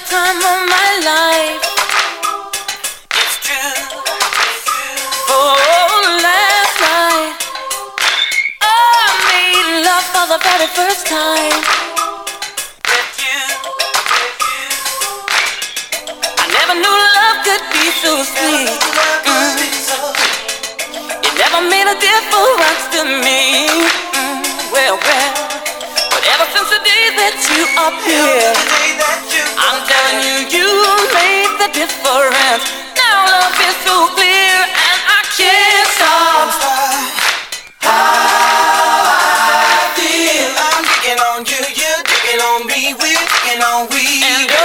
time of my life. It's true. Oh, last night I made love for the very first time with you. I never knew love could be so sweet. It never made a difference to me. Well, but ever since the day that you appeared, I'm telling you, you made the difference. Now love is so clear, and I can't stop. How I feel, I'm digging on you, you're digging on me, we're digging on we. And